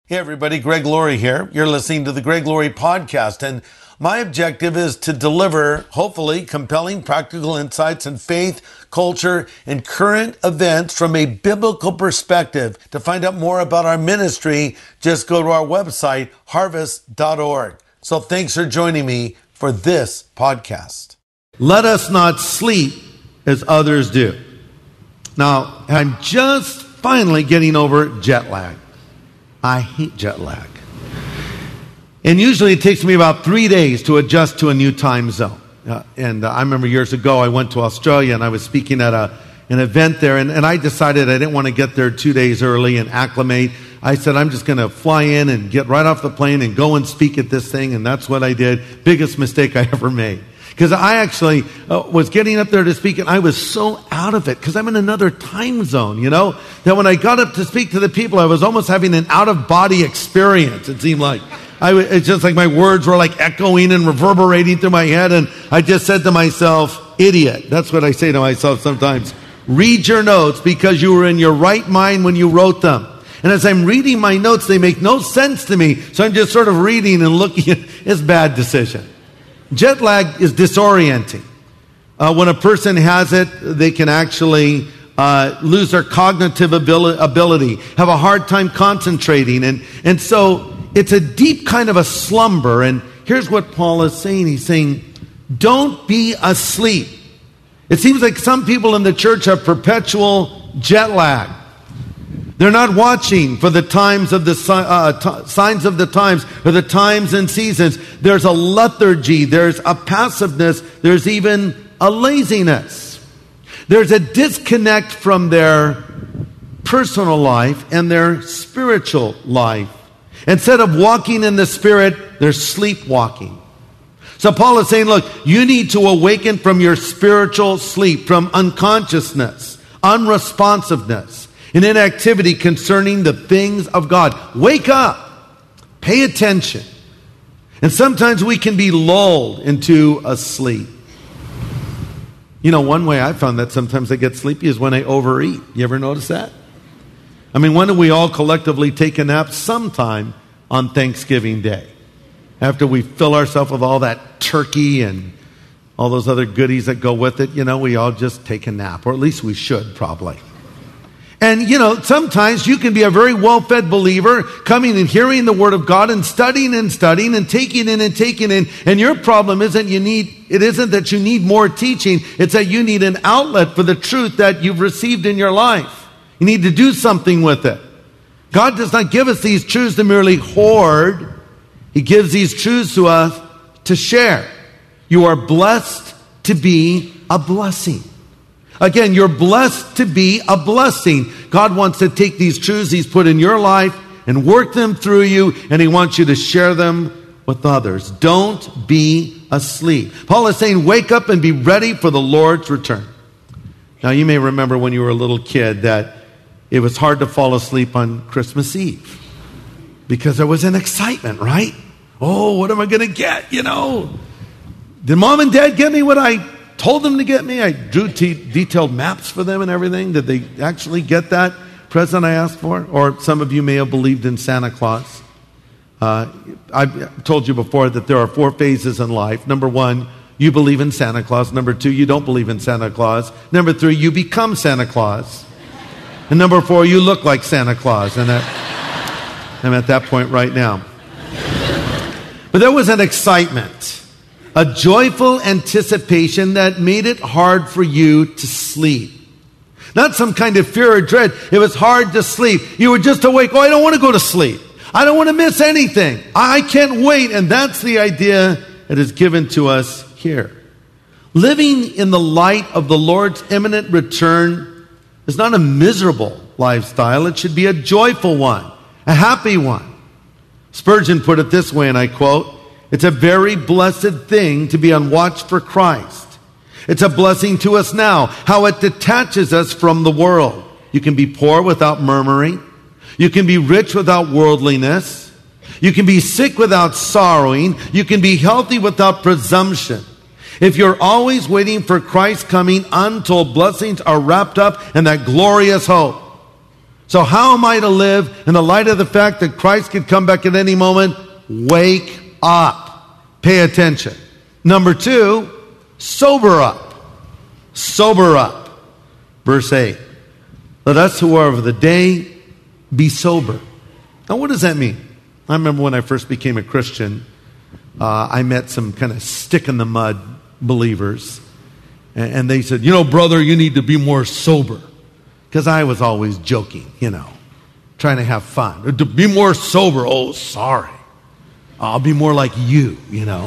Hey everybody, Greg Laurie here. You're listening to the Greg Laurie Podcast, and my objective is to deliver, hopefully, compelling practical insights in faith, culture, and current events from a biblical perspective. To find out more about our ministry, just go to our website, harvest.org. So thanks for joining me for this podcast. Let us not sleep as others do. Now, I'm just finally getting over jet lag. I hate jet lag. And usually it takes me about 3 days to adjust to a new time zone. I remember years ago I went to Australia and I was speaking at an event there, and I decided I didn't want to get there 2 days early and acclimate. I said, I'm just going to fly in and get right off the plane and go and speak at this thing, and that's what I did. Biggest mistake I ever made. Because I actually was getting up there to speak, and I was so out of it, because I'm in another time zone, that when I got up to speak to the people, I was almost having an out-of-body experience, it seemed like. It's just like my words were like echoing and reverberating through my head, and I just said to myself, idiot. That's what I say to myself sometimes. Read your notes, because you were in your right mind when you wrote them. And as I'm reading my notes, they make no sense to me, so I'm just sort of reading and looking at it's a bad decision. Jet lag is disorienting. When a person has it, they can actually lose their cognitive ability, have a hard time concentrating. And so it's a deep kind of a slumber. And here's what Paul is saying. He's saying, don't be asleep. It seems like some people in the church have perpetual jet lag. They're not watching for the times of the signs of the times, or the times and seasons. There's a lethargy. There's a passiveness. There's even a laziness. There's a disconnect from their personal life and their spiritual life. Instead of walking in the Spirit, they're sleepwalking. So Paul is saying, look, you need to awaken from your spiritual sleep, from unconsciousness, unresponsiveness, and inactivity concerning the things of God. Wake up. Pay attention. And sometimes we can be lulled into a sleep. One way I found that sometimes I get sleepy is when I overeat. You ever notice that? When do we all collectively take a nap? Sometime on Thanksgiving Day. After we fill ourselves with all that turkey and all those other goodies that go with it, we all just take a nap. Or at least we should, probably. And, sometimes you can be a very well-fed believer, coming and hearing the Word of God and studying and taking in and taking in. And your problem isn't that you need more teaching. It's that you need an outlet for the truth that you've received in your life. You need to do something with it. God does not give us these truths to merely hoard. He gives these truths to us to share. You are blessed to be a blessing. Again, you're blessed to be a blessing. God wants to take these truths He's put in your life and work them through you, and He wants you to share them with others. Don't be asleep. Paul is saying, wake up and be ready for the Lord's return. Now, you may remember when you were a little kid that it was hard to fall asleep on Christmas Eve because there was an excitement, right? Oh, what am I going to get, Did Mom and Dad get me what I told them to get me? I drew detailed maps for them and everything. Did they actually get that present I asked for? Or some of you may have believed in Santa Claus. I've told you before that there are 4 phases in life. Number 1, you believe in Santa Claus. Number 2, you don't believe in Santa Claus. Number 3, you become Santa Claus. And number 4, you look like Santa Claus. And I'm at that point right now. But there was an excitement, a joyful anticipation that made it hard for you to sleep. Not some kind of fear or dread. It was hard to sleep. You were just awake. Oh, I don't want to go to sleep. I don't want to miss anything. I can't wait. And that's the idea that is given to us here. Living in the light of the Lord's imminent return is not a miserable lifestyle. It should be a joyful one, a happy one. Spurgeon put it this way, and I quote, "It's a very blessed thing to be on watch for Christ. It's a blessing to us now, how it detaches us from the world. You can be poor without murmuring. You can be rich without worldliness. You can be sick without sorrowing. You can be healthy without presumption. If you're always waiting for Christ's coming, untold blessings are wrapped up in that glorious hope. So how am I to live in the light of the fact that Christ could come back at any moment? Wake up. Pay attention. Number 2, sober up. Sober up. Verse 8. Let us who are of the day be sober. Now what does that mean? I remember when I first became a Christian, I met some kind of stick-in-the-mud believers. And they said, brother, you need to be more sober. Because I was always joking, trying to have fun. To be more sober, oh, sorry. I'll be more like you.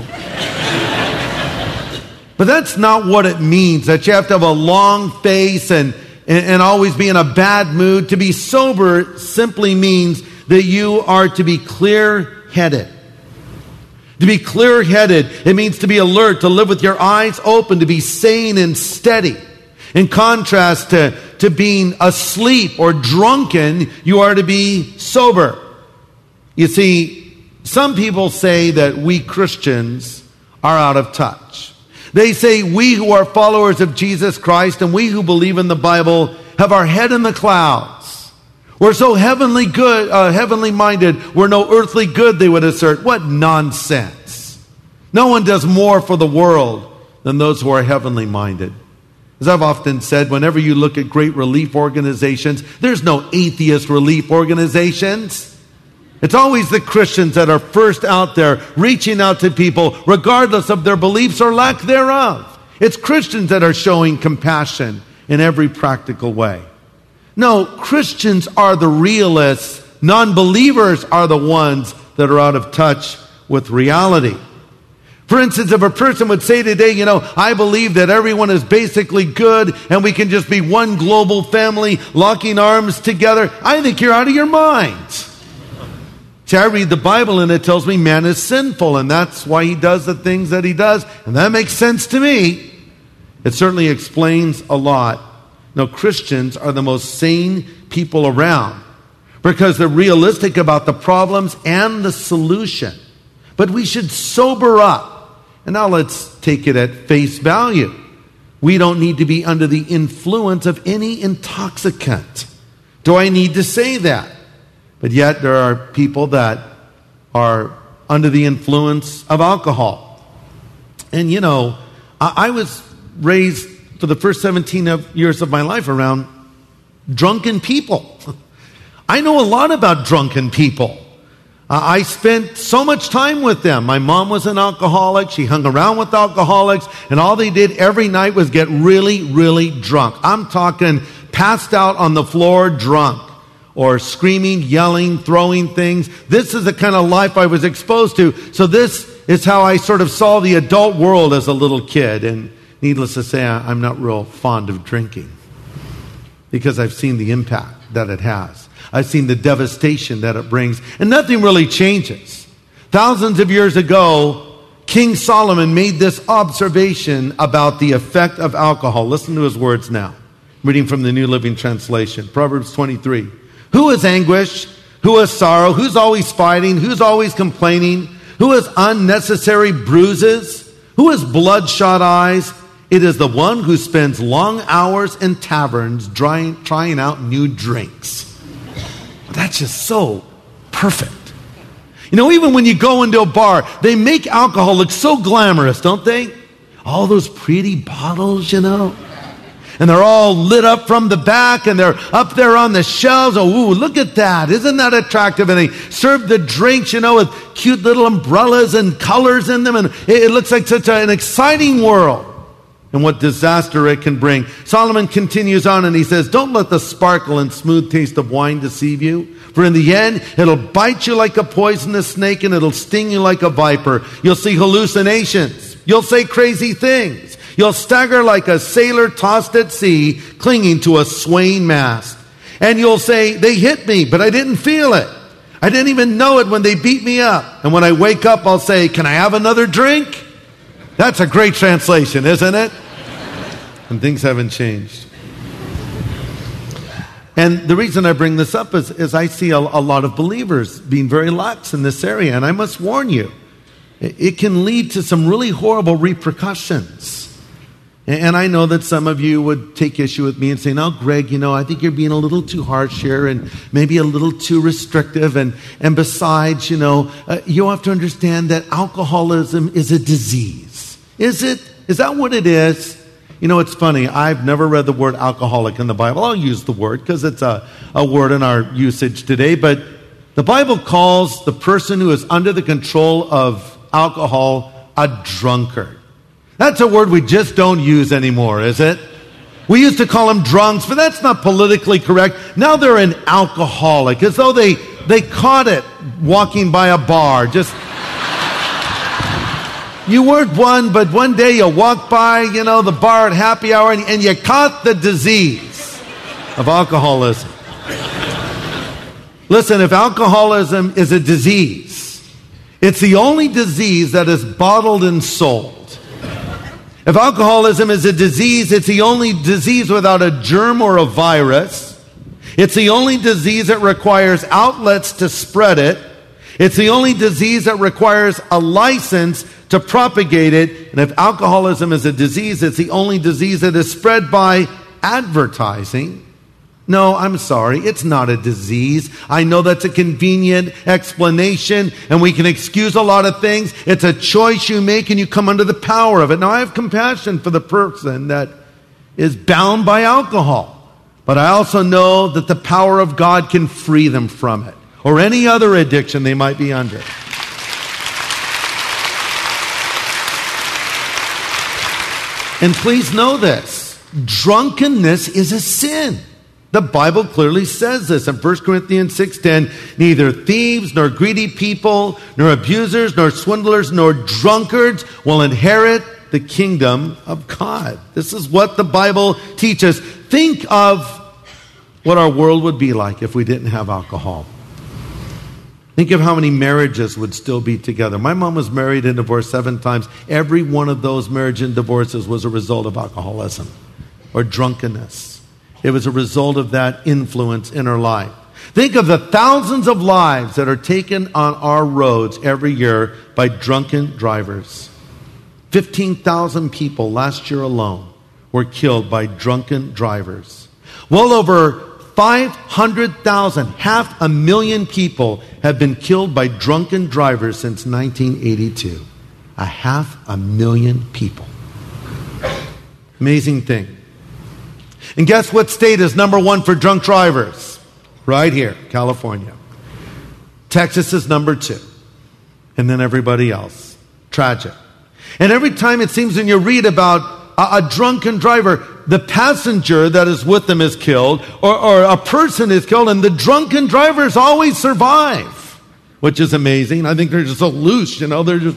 But that's not what it means, that you have to have a long face and always be in a bad mood. To be sober simply means that you are to be clear-headed. To be clear-headed, it means to be alert, to live with your eyes open, to be sane and steady. In contrast to being asleep or drunken, you are to be sober. You see, some people say that we Christians are out of touch. They say we who are followers of Jesus Christ and we who believe in the Bible have our head in the clouds. We're so heavenly good, heavenly minded, we're no earthly good, they would assert. What nonsense. No one does more for the world than those who are heavenly minded. As I've often said, whenever you look at great relief organizations, there's no atheist relief organizations. It's always the Christians that are first out there reaching out to people regardless of their beliefs or lack thereof. It's Christians that are showing compassion in every practical way. No, Christians are the realists. Non-believers are the ones that are out of touch with reality. For instance, if a person would say today, I believe that everyone is basically good and we can just be one global family locking arms together, I think you're out of your mind. See, I read the Bible and it tells me man is sinful and that's why he does the things that he does. And that makes sense to me. It certainly explains a lot. No, Christians are the most sane people around because they're realistic about the problems and the solution. But we should sober up. And now let's take it at face value. We don't need to be under the influence of any intoxicant. Do I need to say that? But yet there are people that are under the influence of alcohol. And I was raised for the first 17 years of my life around drunken people. I know a lot about drunken people. I spent so much time with them. My mom was an alcoholic. She hung around with alcoholics, and all they did every night was get really, really drunk. I'm talking passed out on the floor drunk, or screaming, yelling, throwing things. This is the kind of life I was exposed to. So this is how I sort of saw the adult world as a little kid. And needless to say, I'm not real fond of drinking because I've seen the impact that it has. I've seen the devastation that it brings, and nothing really changes. Thousands of years ago, King Solomon made this observation about the effect of alcohol. Listen to his words now. Reading from the New Living Translation, Proverbs 23. Who is anguish? Who is sorrow? Who's always fighting? Who's always complaining? Who has unnecessary bruises? Who has bloodshot eyes? It is the one who spends long hours in taverns trying out new drinks. That's just so perfect. Even when you go into a bar, they make alcohol look so glamorous, don't they? All those pretty bottles, And they're all lit up from the back, and they're up there on the shelves. Oh, ooh, look at that. Isn't that attractive? And they serve the drinks, with cute little umbrellas and colors in them. And it looks like such an exciting world. And what disaster it can bring. Solomon continues on and he says, don't let the sparkle and smooth taste of wine deceive you. For in the end, it'll bite you like a poisonous snake and it'll sting you like a viper. You'll see hallucinations. You'll say crazy things. You'll stagger like a sailor tossed at sea, clinging to a swaying mast. And you'll say, they hit me, but I didn't feel it. I didn't even know it when they beat me up. And when I wake up, I'll say, can I have another drink? That's a great translation, isn't it? And things haven't changed. And the reason I bring this up is I see a lot of believers being very lax in this area. And I must warn you, it can lead to some really horrible repercussions. And I know that some of you would take issue with me and say, "No, Greg, I think you're being a little too harsh here and maybe a little too restrictive. And besides, you have to understand that alcoholism is a disease." Is it? Is that what it is? It's funny. I've never read the word alcoholic in the Bible. I'll use the word because it's a word in our usage today. But the Bible calls the person who is under the control of alcohol a drunkard. That's a word we just don't use anymore, is it? We used to call them drunks, but that's not politically correct. Now they're an alcoholic, as though they caught it walking by a bar. You weren't one, but one day you walked by, the bar at happy hour, and you caught the disease of alcoholism. Listen, if alcoholism is a disease, it's the only disease that is bottled and sold. If alcoholism is a disease, it's the only disease without a germ or a virus. It's the only disease that requires outlets to spread it. It's the only disease that requires a license to propagate it. And if alcoholism is a disease, it's the only disease that is spread by advertising. No, I'm sorry, it's not a disease. I know that's a convenient explanation, and we can excuse a lot of things. It's a choice you make, and you come under the power of it. Now, I have compassion for the person that is bound by alcohol, but I also know that the power of God can free them from it, or any other addiction they might be under. And please know this, drunkenness is a sin. The Bible clearly says this in 1 Corinthians 6:10, "Neither thieves, nor greedy people, nor abusers, nor swindlers, nor drunkards will inherit the kingdom of God." This is what the Bible teaches. Think of what our world would be like if we didn't have alcohol. Think of how many marriages would still be together. My mom was married and divorced 7 times. Every one of those marriage and divorces was a result of alcoholism or drunkenness. It was a result of that influence in her life. Think of the thousands of lives that are taken on our roads every year by drunken drivers. 15,000 people last year alone were killed by drunken drivers. Well over 500,000, 500,000 people have been killed by drunken drivers since 1982. 500,000 people. Amazing thing. And guess what state is number 1 for drunk drivers? Right here, California. Texas is number 2. And then everybody else. Tragic. And every time it seems when you read about a drunken driver, the passenger that is with them is killed, or a person is killed, and the drunken drivers always survive, which is amazing. I think they're just so loose, they're just,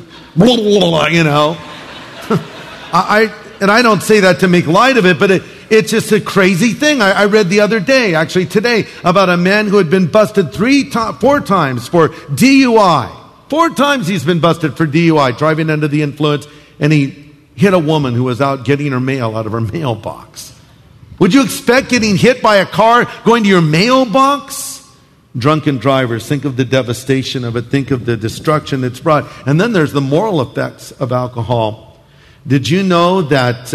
I don't say that to make light of it, but it's just a crazy thing. I read the other day, actually today, about a man who had been busted 4 times for DUI. 4 times he's been busted for DUI, driving under the influence, and he hit a woman who was out getting her mail out of her mailbox. Would you expect getting hit by a car going to your mailbox? Drunken drivers, think of the devastation of it, think of the destruction it's brought. And then there's the moral effects of alcohol. Did you know that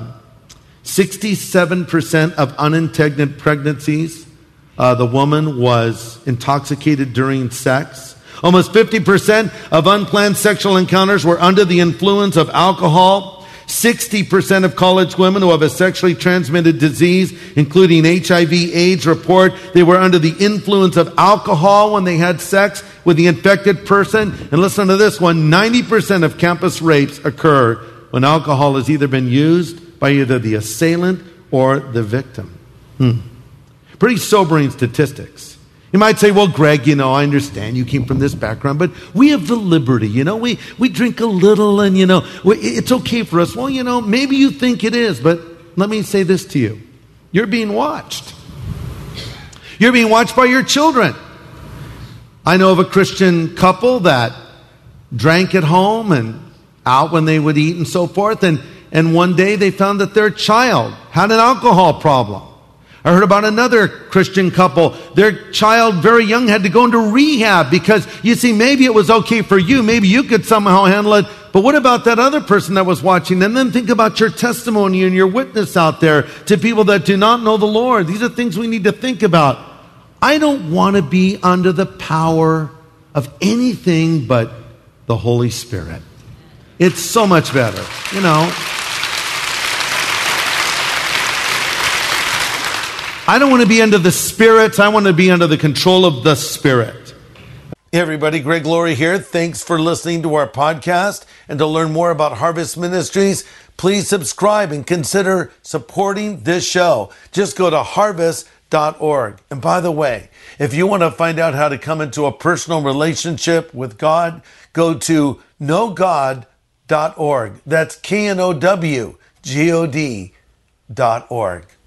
67% of unintended pregnancies, the woman was intoxicated during sex? Almost 50% of unplanned sexual encounters were under the influence of alcohol. 60% of college women who have a sexually transmitted disease, including HIV/AIDS, report they were under the influence of alcohol when they had sex with the infected person. And listen to this one, 90% of campus rapes occur when alcohol has either been used by either the assailant or the victim. Pretty sobering statistics. You might say, well, Greg, I understand you came from this background, but we have the liberty, we drink a little and, it's okay for us. Well, maybe you think it is, but let me say this to you. You're being watched. You're being watched by your children. I know of a Christian couple that drank at home and out when they would eat and so forth, and one day they found that their child had an alcohol problem. I heard about another Christian couple. Their child, very young, had to go into rehab because, you see, maybe it was okay for you. Maybe you could somehow handle it, But what about that other person that was watching? And then think about your testimony and your witness out there to people that do not know the Lord. These are things we need to think about. I don't want to be under the power of anything but the Holy Spirit. It's so much better, you know. I don't want to be under the Spirit. I want to be under the control of the Spirit. Hey everybody, Greg Laurie here. Thanks for listening to our podcast. And to learn more about Harvest Ministries, please subscribe and consider supporting this show. Just go to harvest.org. And by the way, if you want to find out how to come into a personal relationship with God, go to knowgod.org. That's KNOWGOD.org.